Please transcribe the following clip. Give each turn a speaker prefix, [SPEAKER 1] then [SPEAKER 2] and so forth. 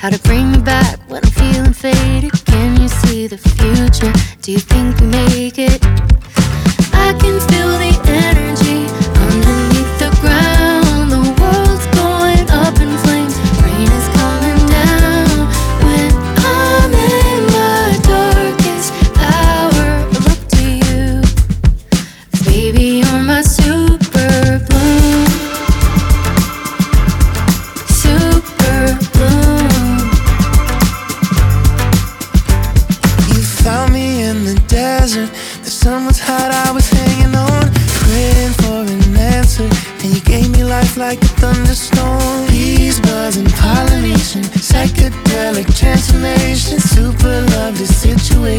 [SPEAKER 1] how to bring me back when I'm feeling faded. Can you see the future? Do you think we make it? I can feel the energy underneath the ground. The world's going up in flames. Rain is coming down. When I'm in my darkest hour, I look to you. 'Cause baby, you're my super bloom. Super bloom.
[SPEAKER 2] You found me in the desert. The sun was hot, I was hanging on, praying for an answer. And you gave me life like a thunderstorm. Bees buzzing, pollination, psychedelic transformation. Super lovely situation.